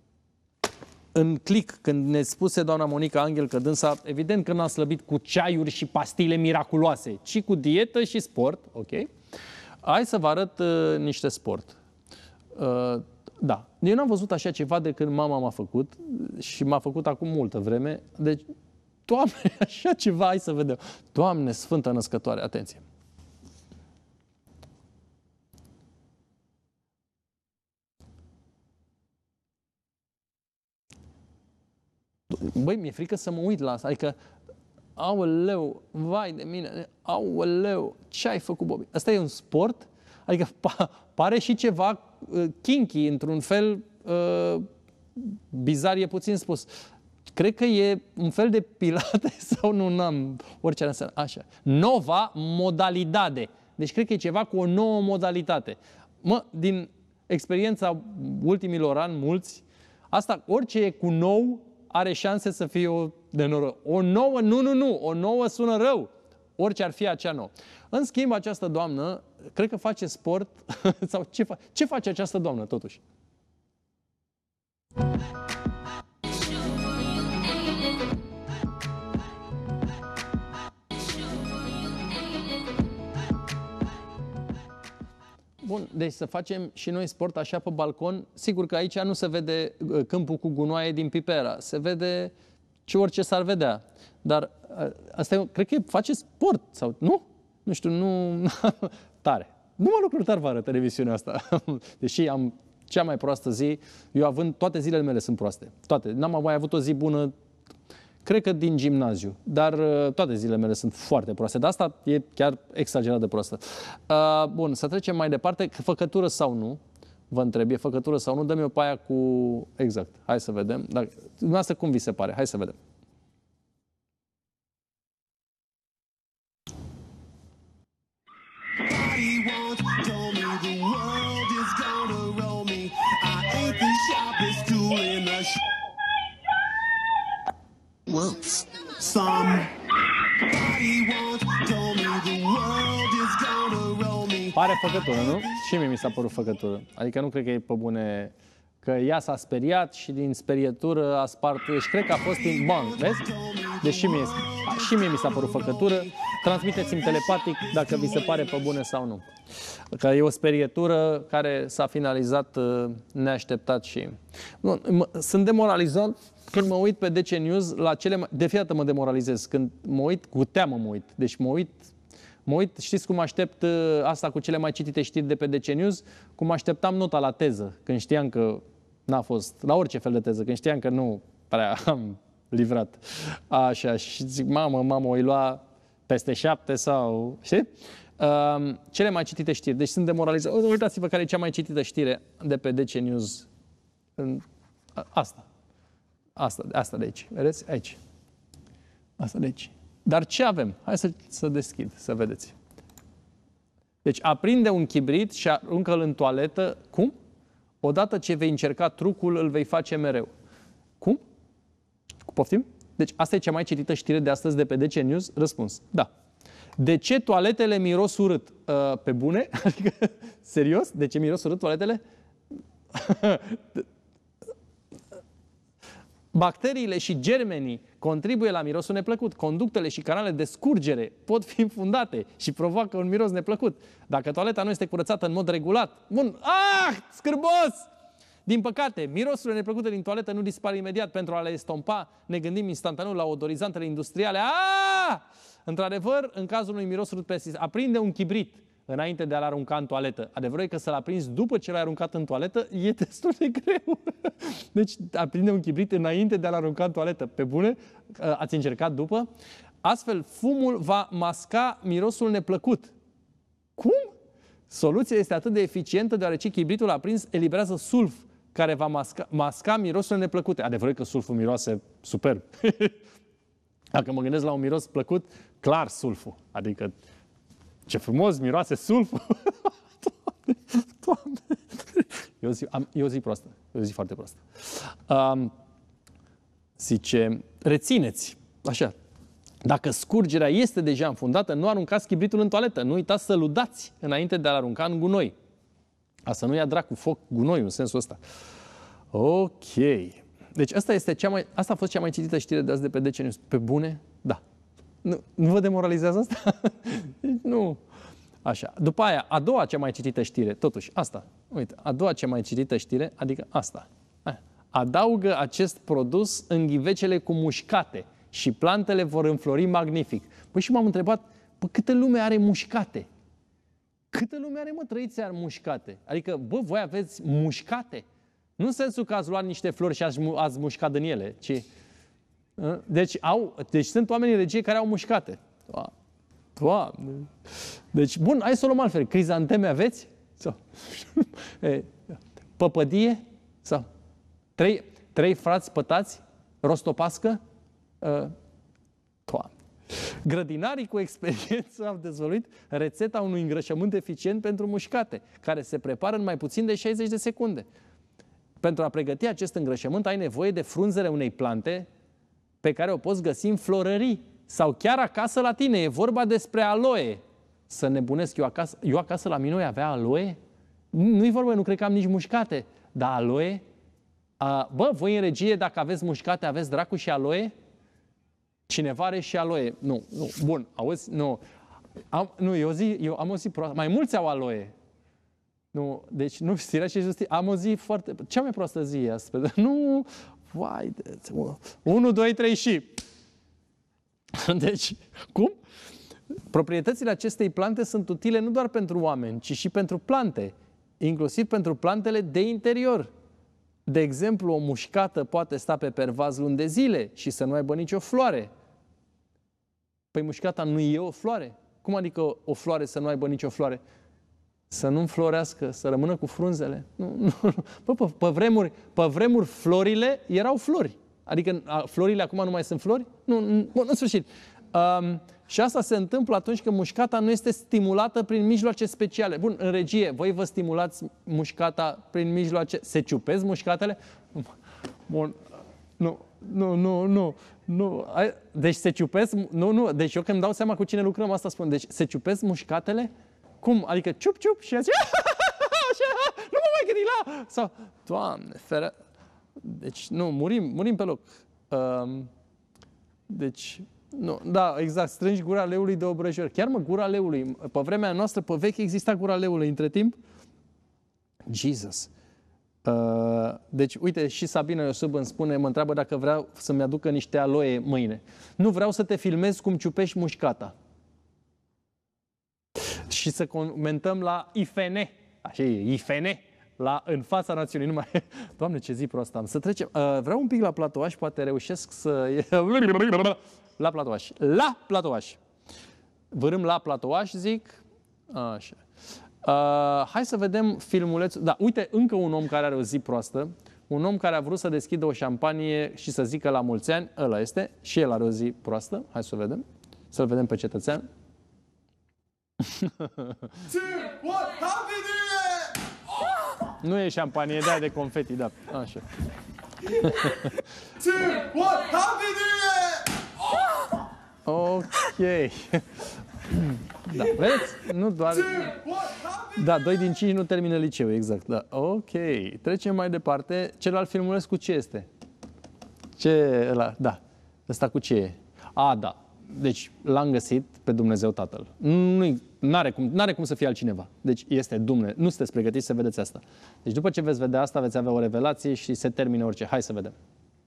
în click, când ne spuse doamna Monica Anghel că dânsa, evident că n-a slăbit cu ceaiuri și pastile miraculoase, ci cu dietă și sport, ok? Hai să vă arăt uh, niște sport. Uh, da, eu n-am văzut așa ceva de când mama m-a făcut și m-a făcut acum multă vreme. Deci, Doamne, așa ceva, hai să vedem. Doamne, Sfântă Născătoare, atenție! Băi, mi-e frică să mă uit la asta. Adică, aoleu, vai de mine, aoleu, ce ai făcut, Bobby? Asta e un sport? Adică pa, pare și ceva uh, kinky, într-un fel uh, bizar, e puțin spus. Cred că e un fel de pilate sau nu, n-am, orice ar înseamnă. Așa. Nova modalitate. Deci cred că e ceva cu o nouă modalitate. Mă, din experiența ultimilor ani, mulți, asta, orice e cu nou, are șanse să fie o de noroc. O nouă, nu, nu, nu, o nouă sună rău. Orice ar fi acea nouă. În schimb, această doamnă, cred că face sport, sau ce, fa- ce face această doamnă, totuși? Bun, deci să facem și noi sport așa pe balcon. Sigur că aici nu se vede câmpul cu gunoaie din Pipera. Se vede ce orice s-ar vedea. Dar asta e, cred că face sport, sau nu? Nu știu, nu... Tare. Numai lucruri tare vă arătă emisiunea asta. Deși am cea mai proastă zi, eu având, toate zilele mele sunt proaste. Toate. N-am mai avut o zi bună, cred că din gimnaziu, dar uh, toate zilele mele sunt foarte proaste. Dar asta e chiar exagerat de proastă. Uh, bun, să trecem mai departe. Făcătură sau nu? Vă întreb, e făcătură sau nu? Dă-mi o paia cu... Exact. Hai să vedem. Dar, dumneavoastră, cum vi se pare? Hai să vedem. Whoops. Somebody once told me the world is gonna roll me. Pare făcătură, nu? Și mie mi s-a părut făcătură. Adică nu cred că e pe bune... Că ea s-a speriat și din sperietură a spart... Și cred că a fost din banc, vezi? Deci și mie, și mie mi s-a părut făcătură. Transmiteți-mi telepatic dacă vi se pare pe bune sau nu. Că e o sperietură care s-a finalizat neașteptat și... Bun, sunt demoralizat când mă uit pe D C News la cele mai... De fiecare dată mă demoralizez. Când mă uit, cu teamă mă uit. Deci mă uit... Mă uit, știți cum aștept uh, asta cu cele mai citite știri de pe D C News? Cum așteptam nota la teză, când știam că n-a fost, la orice fel de teză, când știam că nu prea am livrat. Așa, și zic, mamă, mamă, o-i lua peste șapte sau, știi? Uh, cele mai citite știri, deci sunt demoralizat. Uitați-vă care e cea mai citită știre de pe D C News. În, asta. Asta, asta de aici. Vedeți? Aici. Asta de aici. Dar ce avem? Hai să, să deschid, să vedeți. Deci aprinde un chibrit și aruncă-l în toaletă. Cum? Odată ce vei încerca trucul, îl vei face mereu. Cum? Poftim? Deci asta e cea mai citită știre de astăzi de pe D C News? Răspuns. Da. De ce toaletele miros urât? Uh, pe bune? Adică, serios? De ce miros urât toaletele? Bacteriile și germenii contribuie la mirosul neplăcut. Conductele și canalele de scurgere pot fi infundate și provoacă un miros neplăcut. Dacă toaleta nu este curățată în mod regulat... Bun! Ah! Scârbos! Din păcate, mirosurile neplăcute din toaletă nu dispar imediat. Pentru a le estompa, ne gândim instantaneu la odorizantele industriale. Ah! Într-adevăr, în cazul unui miros urât persistent, aprinde un chibrit înainte de a-l arunca în toaletă. Adevărul e că să-l aprinzi după ce l-ai aruncat în toaletă e destul de greu. Deci aprinde un chibrit înainte de a-l arunca în toaletă. Pe bune, ați încercat după? Astfel, fumul va masca mirosul neplăcut. Cum? Soluția este atât de eficientă deoarece chibritul aprins eliberează sulf care va masca, masca mirosurile neplăcute. Adevărul e că sulful miroase superb. Dacă mă gândesc la un miros plăcut, clar sulful. Adică ce frumos miroase sulful! Doamne, Doamne! E o zi, am, e o zi proastă. E o zi foarte proastă. Um, zice, rețineți, așa, dacă scurgerea este deja înfundată, nu aruncați chibritul în toaletă. Nu uitați să-l udați înainte de a-l arunca în gunoi. Asta nu ia dracu foc gunoiul, în sensul ăsta. Ok. Deci asta, este cea mai, asta a fost cea mai citită știre de azi de pe D C News. Pe bune? Da. Nu, nu vă demoralizează asta? Nu. Așa. După aia, a doua cea mai citită știre, totuși, asta. Uite, a doua cea mai citită știre, adică asta. Aia. Adaugă acest produs în ghivecele cu mușcate și plantele vor înflori magnific. Păi și m-am întrebat, păi câtă lume are mușcate? Câtă lume are, mă, trăiți ar mușcate? Adică, bă, voi aveți mușcate? Nu în sensul că ați luat niște flori și ați, ați mușcat în ele, ci... Deci, au, deci sunt oameni în regie care au mușcate. Doamne! Deci, bun, hai să o luăm altfel. Crizanteme aveți? Sau? Păpădie? Sau? Trei, trei frați pătați? Rostopască? Doamne! Grădinarii cu experiență au dezvăluit rețeta unui îngrășământ eficient pentru mușcate, care se prepară în mai puțin de șaizeci de secunde. Pentru a pregăti acest îngrășământ ai nevoie de frunzele unei plante pe care o poți găsi în florării sau chiar acasă la tine. E vorba despre aloe. Să nebunesc eu acasă. Eu acasă la mine avea aloe? Nu-i vorba, nu cred că am nici mușcate. Dar aloe? A, bă, voi în regie, dacă aveți mușcate, aveți dracu și aloe? Cineva are și aloe. Nu, nu. Bun, auzi? Nu. Am, nu, eu, zi, eu am o zi proastă. Mai mulți au aloe. Nu, deci nu știrea și justiție. Am o zi foarte... Cea mai proastă zi e astfel. Nu... Vai de... unu, doi, trei și... Deci, cum? Proprietățile acestei plante sunt utile nu doar pentru oameni, ci și pentru plante. Inclusiv pentru plantele de interior. De exemplu, o mușcată poate sta pe pervaz luni de zile și să nu aibă nicio floare. Păi mușcata nu e o floare? Cum adică o floare să nu aibă nicio floare? Să nu înflorească, să rămână cu frunzele. Nu, nu, nu. Bă, pe, pe, vremuri, pe vremuri florile erau flori. Adică florile acum nu mai sunt flori? Nu, nu, în sfârșit. Um, și asta se întâmplă atunci când mușcata nu este stimulată prin mijloace speciale. Bun, în regie, voi vă stimulați mușcata prin mijloace... Se ciupesc mușcatele? Bun, nu, nu, nu, nu. nu. Deci se ciupesc... Nu, nu. Deci eu când dau seama cu cine lucrăm, asta spun. Deci se ciupesc mușcatele? Cum? Adică ciup, ciup și azi... Așa, nu mă mai gândi la... Sau, Doamne, feră... Deci, nu, murim, murim pe loc. Um, deci, nu, da, exact, strângi gura leului de obrăjori. Chiar mă, gura leului. Pe vremea noastră, pe vechi, exista gura leului. Între timp, Jesus. Uh, deci, uite, și Sabina Iosub îmi spune, mă întreabă dacă vreau să-mi aducă niște aloe mâine. Nu vreau să te filmez cum ciupești mușcata. și să comentăm la I F N. Așa e, I F N. La, în fața națiunii, nu mai... Doamne, ce zi prost am. Să trecem... Uh, vreau un pic la Platoaș, poate reușesc să... La Platoaș. La Platoaș. Vârâm la Platoaș, zic. Așa. Uh, hai să vedem filmulețul. Da, uite, încă un om care are o zi proastă. Un om care a vrut să deschidă o șampanie și să zică la mulți ani. Ăla este. Și el are o zi proastă. Hai să vedem. Să-l vedem pe cetățean. Nu e șampanie, da, de confeti, da. Așa. Ok. Da, vedeți? Nu doar... Da, doi din cinci nu termină liceu, exact. Da. Ok. Trecem mai departe. Celălalt filmuleț cu ce este? Ce ăla? Da. Ăsta cu ce e? A, da. Deci l-am găsit pe Dumnezeu Tatăl. Nu are cum, n-are cum să fie altcineva. Deci este Dumnezeu. Nu sunteți pregătiți să vedeți asta. Deci după ce veți vedea asta, veți avea o revelație și se termină orice. Hai să vedem.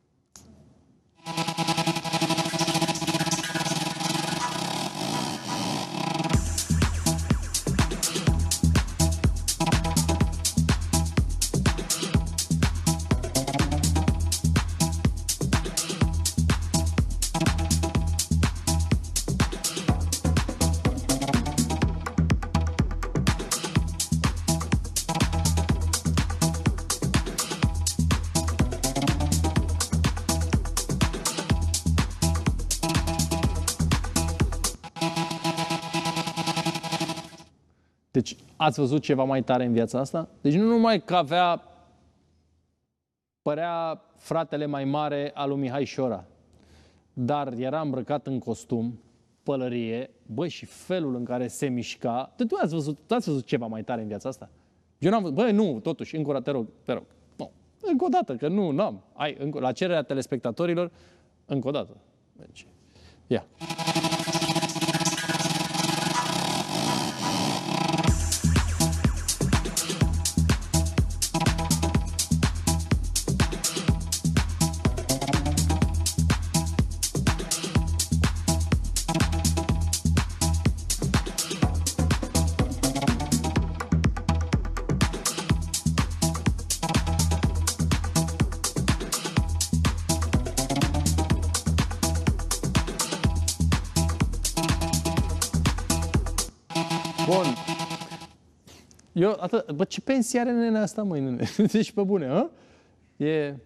Deci, ați văzut ceva mai tare în viața asta? Deci nu numai că avea, părea fratele mai mare al lui Mihai Șora, dar era îmbrăcat în costum, pălărie, băi, și felul în care se mișca. Tu ați văzut, tu ați văzut ceva mai tare în viața asta? Eu n-am văzut. Băi, nu, totuși, încă o dată, te rog, te rog. Nu, încă o dată, că nu, n-am. Ai, încă, la cererea telespectatorilor, încă o dată. Deci, ia. Bun. Eu, atât, bă, ce pensie are nenea asta, măi, nene? Deci, pe bune, hă? E...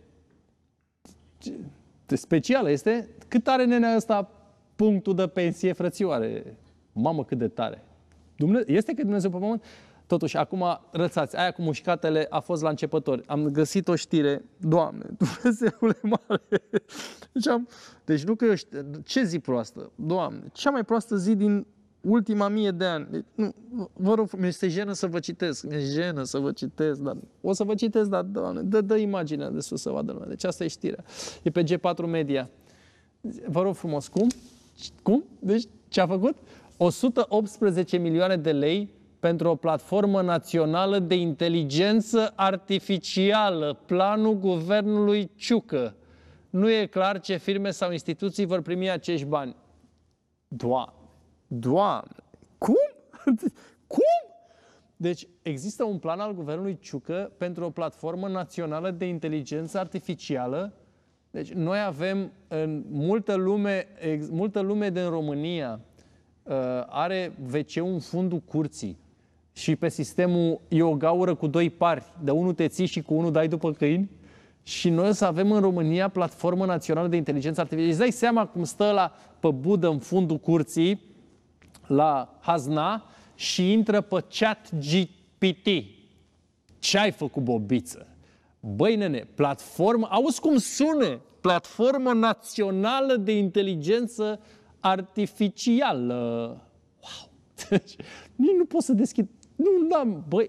e specială, este? Cât are nenea asta punctul de pensie, frățioare? Mamă, cât de tare. Dumne... Este că Dumnezeu pe pământ? Totuși, acum, rățați, aia cu mușcatele a fost la începători. Am găsit o știre, Doamne, Dumnezeule mare. Deci, am... deci nu că eu știu, ce zi proastă? Doamne, cea mai proastă zi din ultima mie de ani. Deci, nu, vă rog, mi-este jenă să vă citesc. Mi-e jenă să vă citesc, dar o să vă citesc, dar, Doamne, dă, dă imaginea de sus să vadă lumea. Deci asta e știrea. E pe G patru Media. Vă rog frumos, cum? Cum? Deci, ce a făcut? o sută optsprezece milioane de lei pentru o platformă națională de inteligență artificială. Planul guvernului Ciucă. Nu e clar ce firme sau instituții vor primi acești bani. Doamne! Doamne! Cum? Cum? Deci există un plan al guvernului Ciucă pentru o platformă națională de inteligență artificială. Deci noi avem în multă lume, ex, multă lume din România uh, are V C-ul în fundul curții și pe sistemul e o gaură cu doi pari, de unul te ții și cu unul dai după câini. Și noi o să avem în România platformă națională de inteligență artificială. Îți dai seama cum stă la pe budă în fundul curții, la Hazna, și intră pe ChatGPT. Ce ai făcut, bobiță? Băi, nene, platformă, auzi cum sună? Platformă națională de inteligență artificială. Wow! Deci, nici nu pot să deschid. Nu, n-am, băi...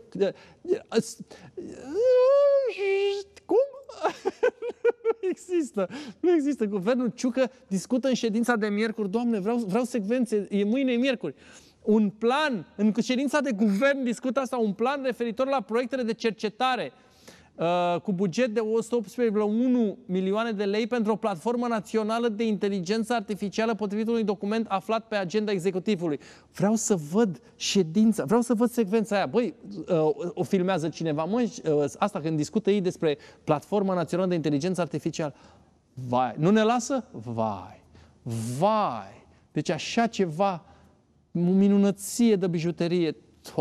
Cum? Nu există. Nu există. Guvernul Ciucă discută în ședința de miercuri. Doamne, vreau, vreau secvențe. E mâine miercuri. Un plan, în ședința de guvern discută asta, un plan referitor la proiectele de cercetare. uh, cu buget de o sută optsprezece virgulă unu milioane de lei pentru o platformă națională de inteligență artificială potrivit unui document aflat pe agenda executivului. Vreau să văd ședința, vreau să văd secvența aia. Băi, uh, o filmează cineva. Mă, uh, asta când discută ei despre platforma națională de inteligență artificială. Vai, nu ne lasă? Vai, vai. Deci așa ceva, o minunăție de bijuterie.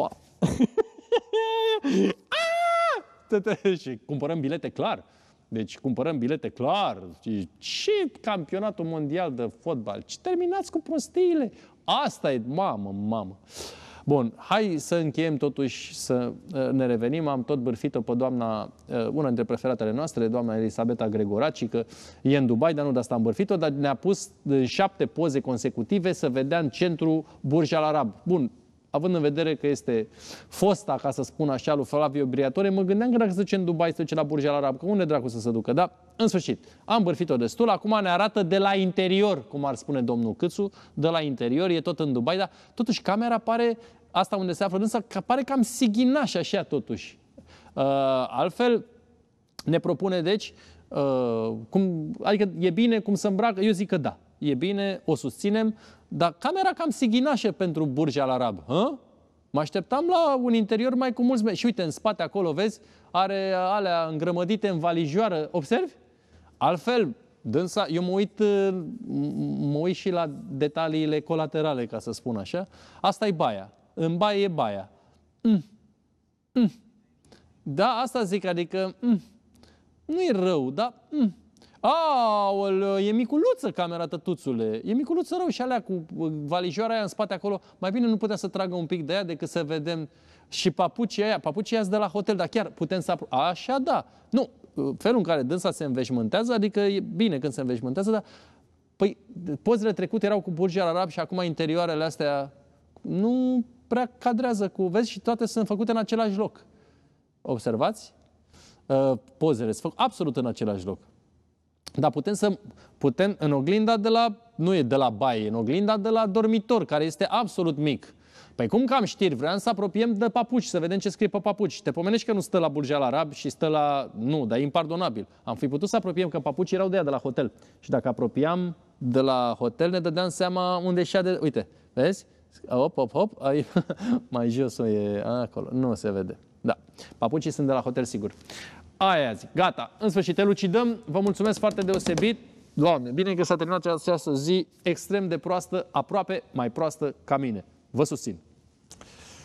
Și cumpărăm bilete clar. Deci cumpărăm bilete clar. Ce campionatul mondial de fotbal? Ce terminați cu prostiile? Asta e, mamă, mamă. Bun, hai să încheiem totuși, să ne revenim. Am tot bârfit-o pe doamna, una dintre preferatele noastre, doamna Elisabeta Gregoraci, că e în Dubai, dar nu de asta am bârfit-o, dar ne-a pus șapte poze consecutive să vedea în centru Burj Al Arab. Bun, având în vedere că este fosta, ca să spun așa, lui Flavio Briatore, mă gândeam că dacă se duce în Dubai, se duce la Burj Al Arab, că unde dracu să se ducă? Dar, în sfârșit, am bârfit-o destul, acum ne arată de la interior, cum ar spune domnul Câțu, de la interior, e tot în Dubai, dar totuși camera pare, asta unde se află dânsa, că pare cam sighinaș așa totuși. Uh, altfel, ne propune, deci, uh, cum, adică e bine cum se îmbracă, eu zic că da, e bine, o susținem, dar camera cam sighinașă pentru Burj Al Arab. Hă? Mă așteptam la un interior mai cu mulți... Și uite, în spate acolo, vezi, are alea îngrămădite în valijoară. Observi? Altfel, dânsa, eu mă uit, mă uit și la detaliile colaterale, ca să spun așa. Asta e baia. În baie e baia. Mm. Mm. Da, asta zic, adică mm. nu e rău, dar... Mm. Aoleu, e miculuță camera, tătuțule. E miculuță rău și alea cu valijoara aia în spate acolo. Mai bine nu putea să tragă un pic de ea decât să vedem și papucii aia. Papucii aia de la hotel, dar chiar putem să... Așa, da. Nu, felul în care dânsa se înveșmântează, adică e bine când se înveșmântează, dar... Păi, pozele trecute erau cu Burj Al Arab și acum interioarele astea nu prea cadrează cu... Vezi, și toate sunt făcute în același loc. Observați? Uh, pozele sunt făcute absolut în același loc. Dar putem să, putem, în oglinda de la, nu e de la baie, în oglinda de la dormitor, care este absolut mic. Păi cum că am știri, vreau să apropiem de papuci, să vedem ce scrie pe papuci. Te pomenești că nu stă la Burj Al Arab și stă la... Nu, dar e impardonabil. Am fi putut să apropiem, că papucii erau de ea, de la hotel. Și dacă apropiam de la hotel, ne dădeam seama unde și de... Uite, vezi? Hop, hop, hop, ai... mai jos o e acolo. Nu se vede. Da, papucii sunt de la hotel, sigur. Aia zic, gata, în sfârșit elucidăm, vă mulțumesc foarte deosebit. Doamne, bine că s-a terminat această zi extrem de proastă, aproape mai proastă ca mine. Vă susțin.